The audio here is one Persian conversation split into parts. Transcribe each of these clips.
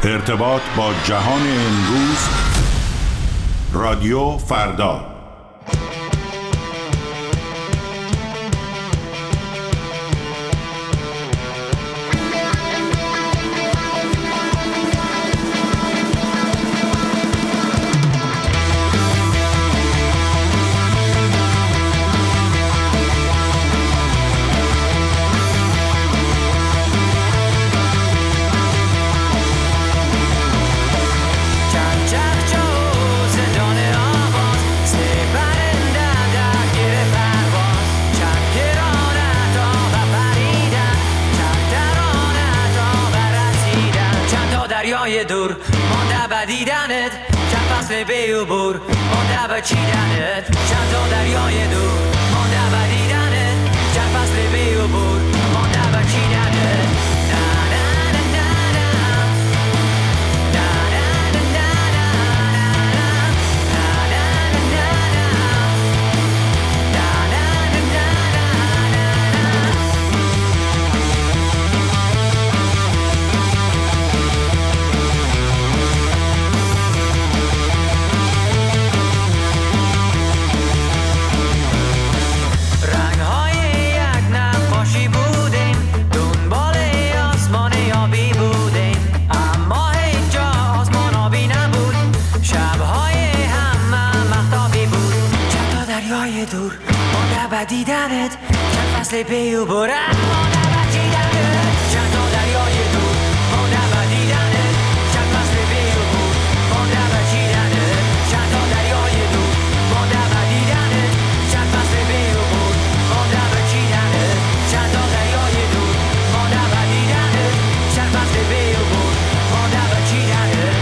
ارتباط با جهان امروز، رادیو فردا. دور مانده به دیدنت، چند فصل بیوبور مانده به چیدنت، چند تا دریای دور مانده به دیدنت، چند فصل بیوبور مانده به چیدنت. دیدنت، چند فصل پیو برم مانده به چیدنت، چند تا دریای دور مانده به دیدنت، چند فصل پیو بور مانده به چیدنت، چند تا دریای دور مانده به دیدنت، چند فصل پیو بور مانده به چیدنت، چند تا دریای دور مانده به دیدنت، چند فصل پیو بور مانده به چیدنت.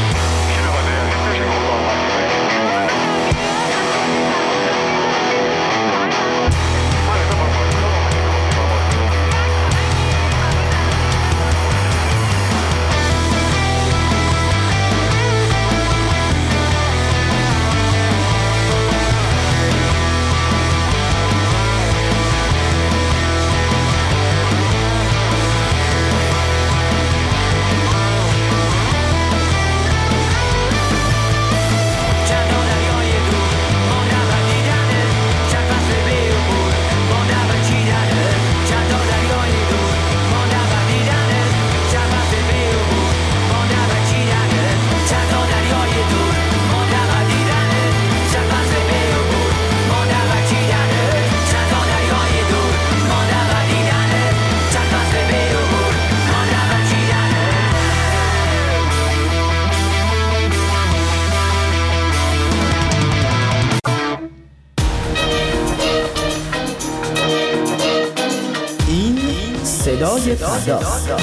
صدای فردا،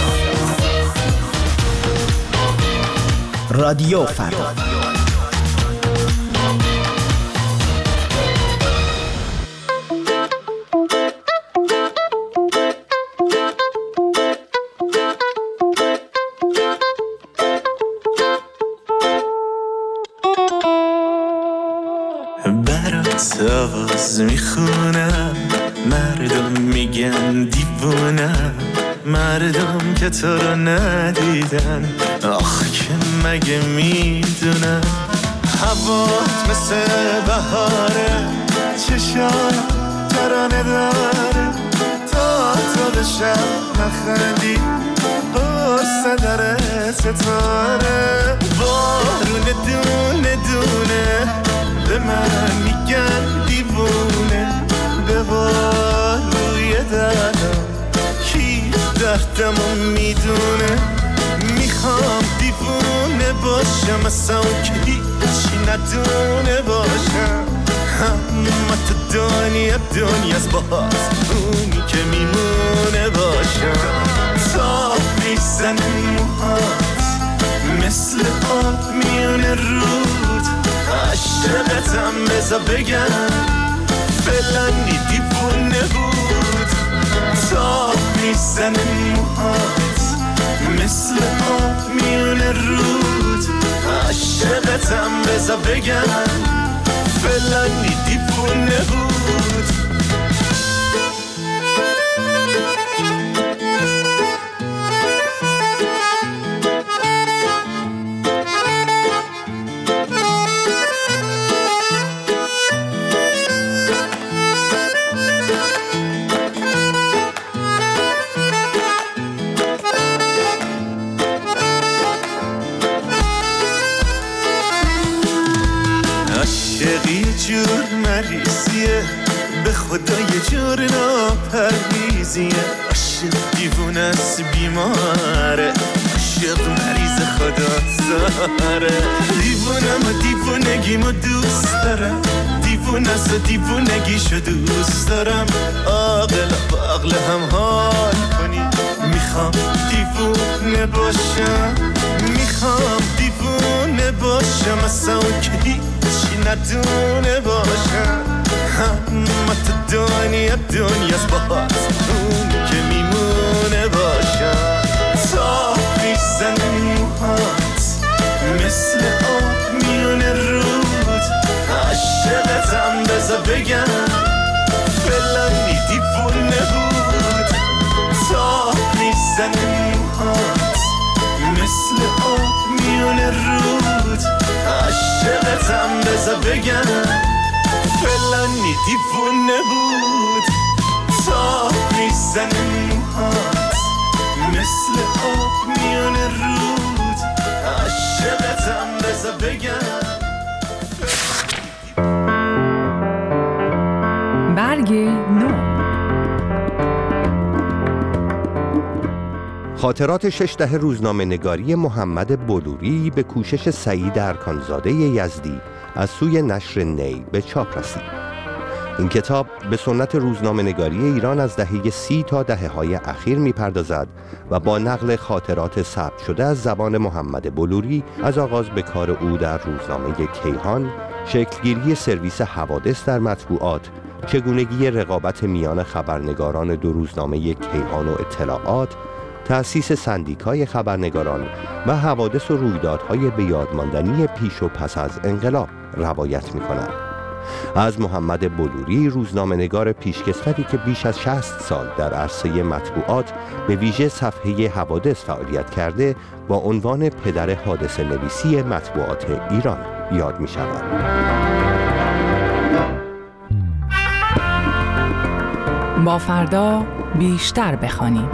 رادیو فردا. برات آواز میخونم، مردم میگن دیوونم، مردم که تو رو ندیدن، آخ که مگه میدونن. هوات مثل بهاره، چشام ترانه داره، تا تو به شب نخندی قصه داره ستاره. بارون دونه دونه به من میگن دیوونه، به باروی دردم کی دردمو میدونه. میخوام دیوونه باشم اصلا که هیچی ندونه باشم، اما تو دنیاست باز اونی که میمونه باشم. تا میزنه موهات مثل آب میونه رود، عشقتم بذار بگم فلانی دیوونه بود. تا میزنه موهات مثل آب میونه رود، عشقتم بذار بگم فلانی دیوونه بود. جور مریضیه، به خدا یه جور ناپرهیزیه. عاشق دیوونه است بیماره، عاشق مریض خدا زاره. دیوونم و دیوونگیمو دوست دارم، دیوونه است و دیوونگیشو دوست دارم. عاقل با عقل هم حال کنی، میخوام دیوونه باشم، میخوام دیوونه باشم، اصلا اون که هیچی ندونه باشم. اما تو دنیاست باهات، اون که میمونه باشم. تا میزنه موهات مثل آب میونه رود، عاشقتم بذار بگم فلانی دیوونه بود. تا میزنه موهات مثل آب میونه رود، عاشقتم بذار بگم فلانی دیوونه بود. تا میزنه موهات مثل آب میونه رود، عاشقتم بذار بگم. برگ نو. خاطرات 6 دهه روزنامه نگاری محمد بلوری به کوشش سعید ارکانزاده یزدی از سوی نشر نی به چاپ رسید. این کتاب به سنت روزنامه نگاری ایران از دهه 30 تا دهه‌های اخیر می‌پردازد و با نقل خاطرات ثبت شده از زبان محمد بلوری از آغاز به کار او در روزنامه کیهان، شکلگیری سرویس حوادث در مطبوعات، چگونگی رقابت میان خبرنگاران دو روزنامه کیهان و اطلاعات، تأسیس سندیکای خبرنگاران و حوادث و رویدادهای بیادماندنی پیش و پس از انقلاب روایت می‌کند. از محمد بلوری، روزنامه‌نگار پیشکسوتی که بیش از 60 سال در عرصه مطبوعات به ویژه صفحه حوادث فعالیت کرده، با عنوان پدر حادثه نویسی مطبوعات ایران یاد می‌شود. با فردا بیشتر بخوانیم.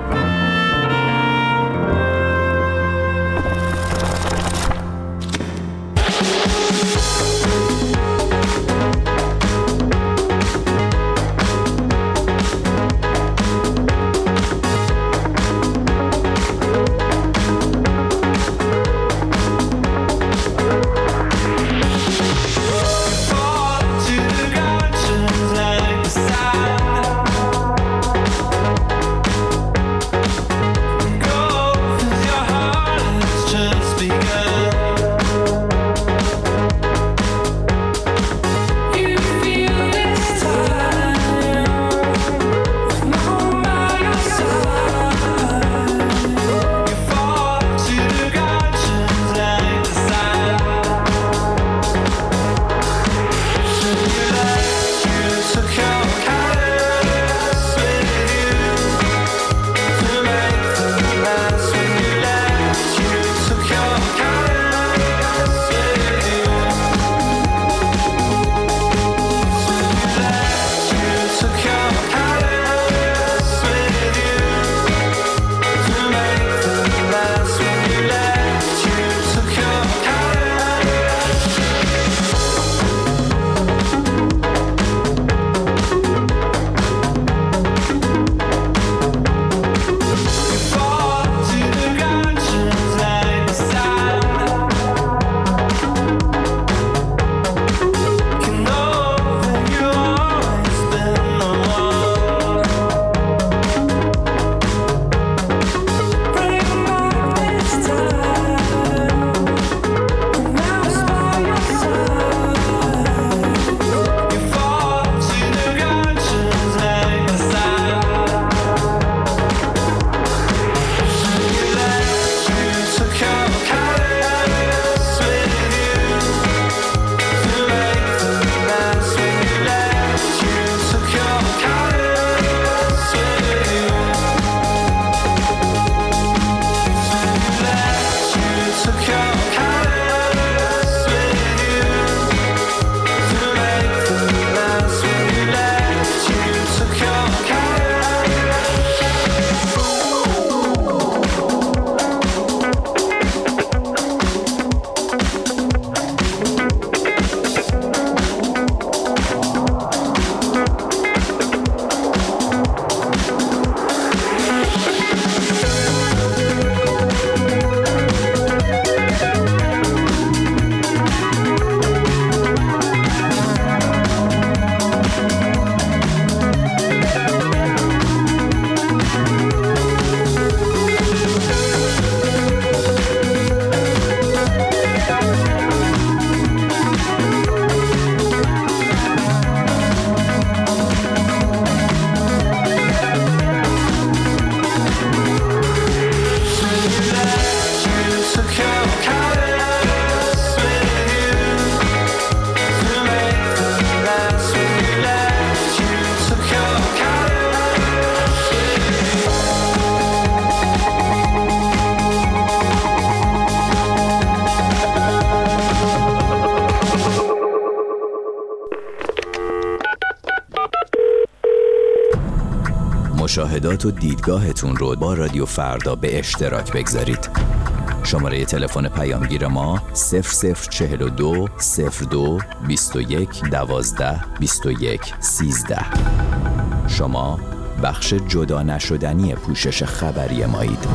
مشاهدات و دیدگاهتون رو با رادیو فردا به اشتراک بگذارید. شماره تلفن پیامگیر ما 0042 02 21 12 21 13. شما بخش جدا نشدنی پوشش خبری مایید.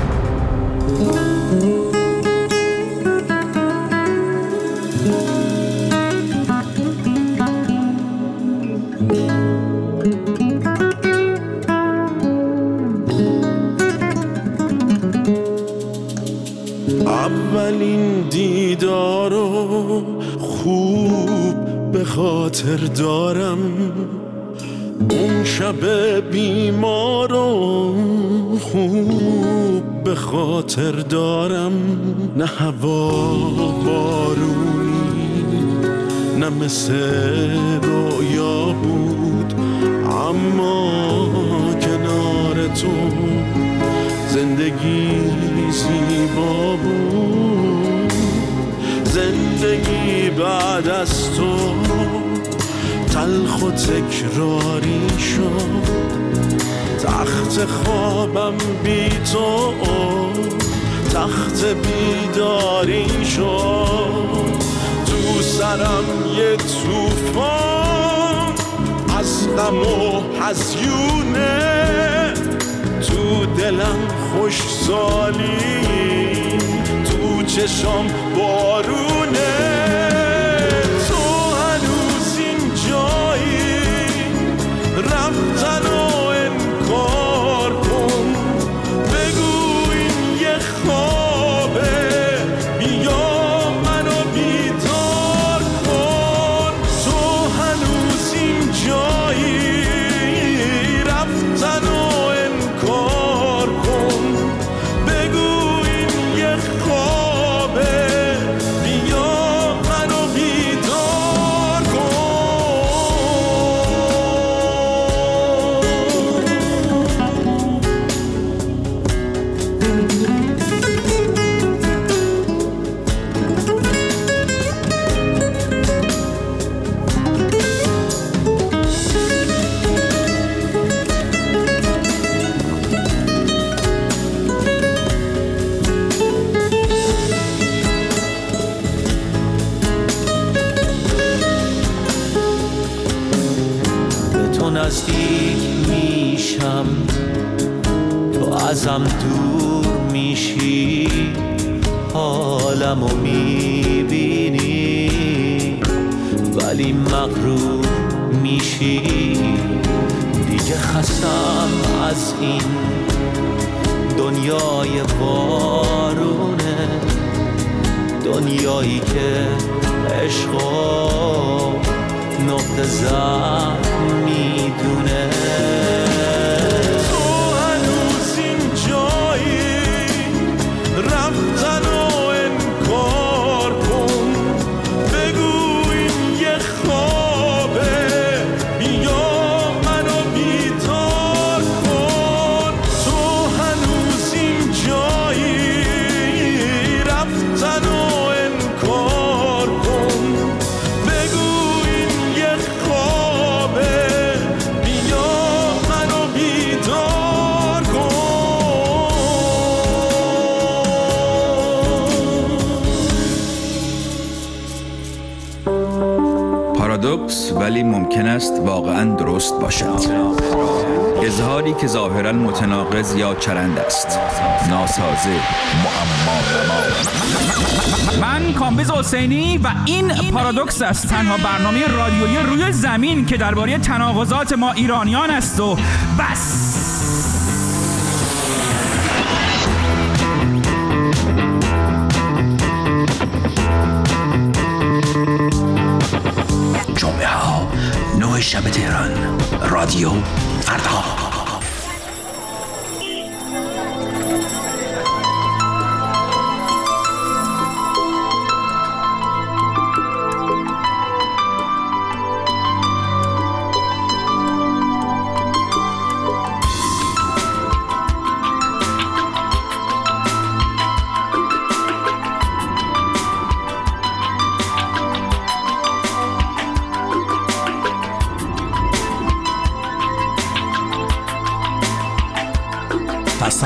اولین دیدارو خوب به خاطر دارم، اون شب بیمارو خوب به خاطر دارم. نه هوا بارونی نه مثل رویا بود، اما کنار تو زندگی زیبا بود. زندگی بعد از تو تلخ و تکراری شد، تخت خوابم بی تو تخت بیداری شد. تو سرم یه طوفان از غم و هزیونه، تو دلم خوش سالی، تو چشم بارونه. تو هنوز این جایی رفتن و انکار کن، بگو این یه خوابه، بیا منو بیدار کن. تو هنوز این جایی رفتن و انکار کن، بگو این یه خوابه، بیا منو بیدار کن. به تو نزدیک میشم، تو ازم دور میشی، حالمو میبینی ولی مغرور میشی. دیگه خستم از این دنیای بارونه، دنیایی که عشقو نقطه ضعف میدونه. تو هنوز این جایی رفتن و انکار کن، بگو این یه خوابه، بیا منو بیدار کن. تو هنوز این جایی رفتن و انکار کن، بگو این یه خوابه، بیا منو بیدار کن. پارادوکس ولی ممکن است واقعاً درست باشد. اظهاری که ظاهراً متناقض یا چرند است، ناسازه، معما. من کامبیز حسینی و این پارادوکس است، تنها برنامه رادیویی روی زمین که درباره تناقضات ما ایرانیان است و بس. جمعه ها 9 شب تهران، رادیو فردا.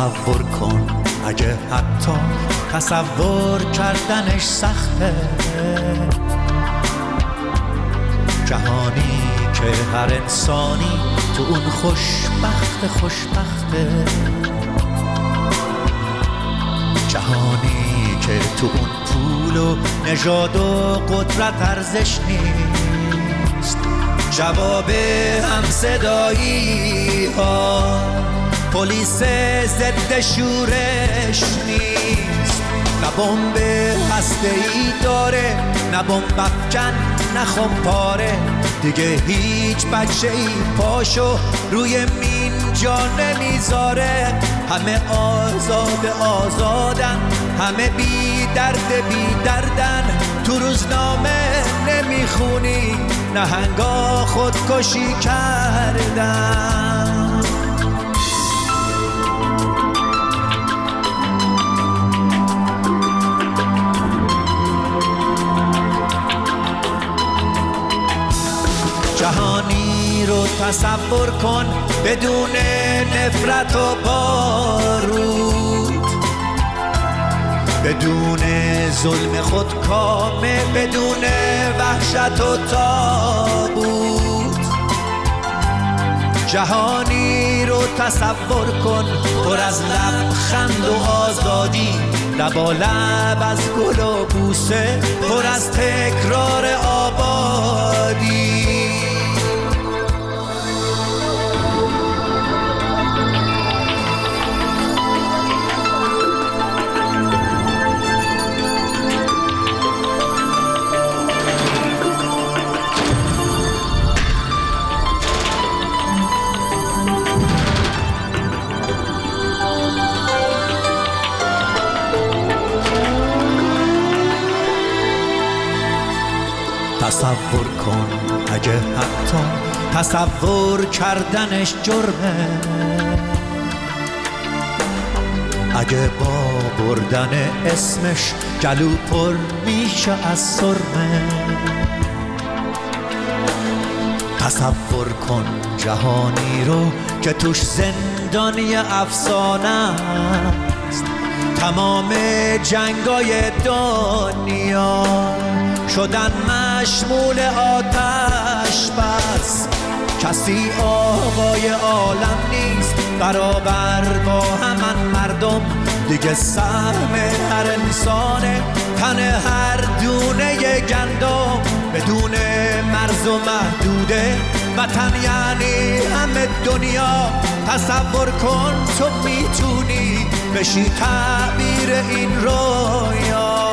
تصور کن اگه حتی تصور کردنش سخته، جهانی که هر انسانی تو اون خوشبخته، جهانی که تو اون پول و نژاد و قدرت ارزش نیست، جواب همصدایی ها پلیس ضد شورش نیست، نه بمب هسته‌ای داره، نه بمب افکن، نه خمپاره، دیگه هیچ بچه‌ای پاشو روی مین جا نمیذاره، همه آزادن، همه بی دردن، تو روزنامه نمیخونی نهنگا خودکشی کردن. جهانی رو تصور کن بدون نفرت و بارود، بدون ظلم خودکامه، بدون وحشت و تابوت. جهانی رو تصور کن پر از لبخند و آزادی، لبالب از گل و بوسه، پر از تکرار آبادی. تصور کن اگه حتی تصور کردنش جرمه، اگه با بردن اسمش گلو پر میشه از سرمه. تصور کن جهانی رو که توش زندانی افسانه است، تمام جنگای دنیا شدن مشمول آتش بس، کسی آقای عالم نیست برابر با همان مردم، دیگه سهم هر انسانه تن هر دونه گندم، بدون مرز و محدوده وطن یعنی همه دنیا. تصور کن تو میتونی بشی تعبیر این رویا.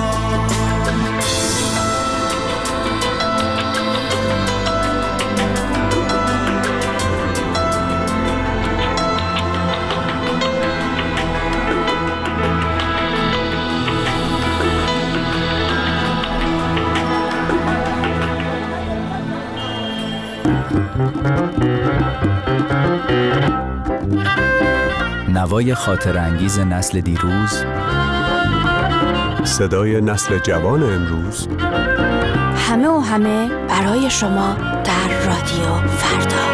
نوای خاطر انگیز نسل دیروز، صدای نسل جوان امروز، همه و همه برای شما در رادیو فردا.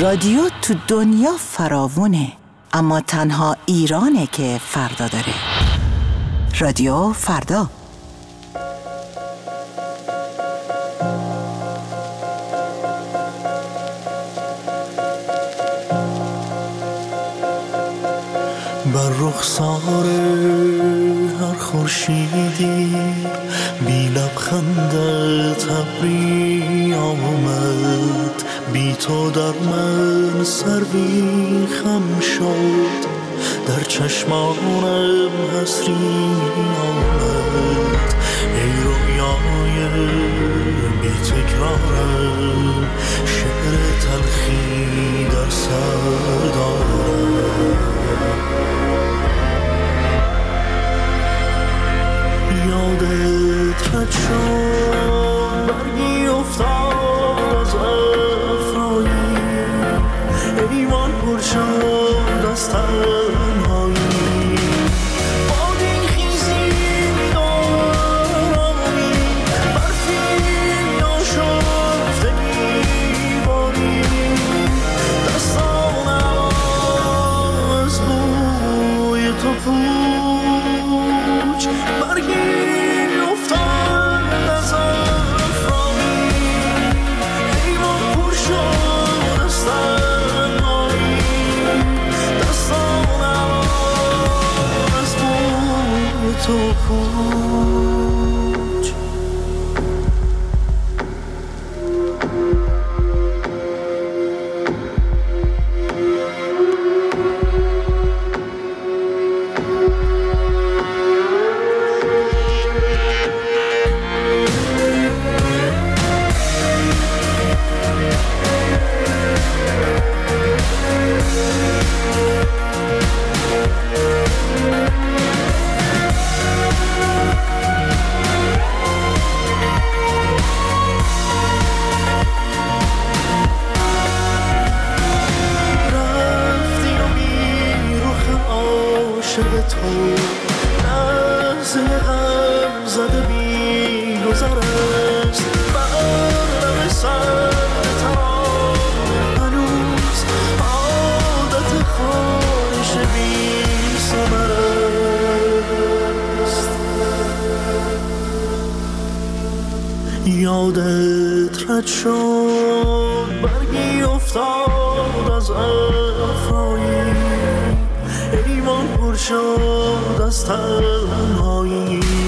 رادیو تو دنیا فراوونه، اما تنها ایرانه که فردا داره. رادیو فردا. بر رخسار هر خورشیدی بی لبخندت ابری آمد، بی تو در من سروی خم شد، در چشمانم حسری آمد. ای رویای بی تکرارم، شعر تلخی در سر دارم. یادت رد شد برگی افتاد از افرایی، ایوان پر شد از تنهایی. بادی خیزی دارمی، برفی ناشفته میباری، دستانم از بوی تو پوچ. برگی تو پوچ. لحظه غم زده بی گذر است، برنم سرد ترام هنوز عادت خواهش بی ثمر است. یادت رد شد برگی افتاد از افرایی، ایوان پر شد از تنهایی.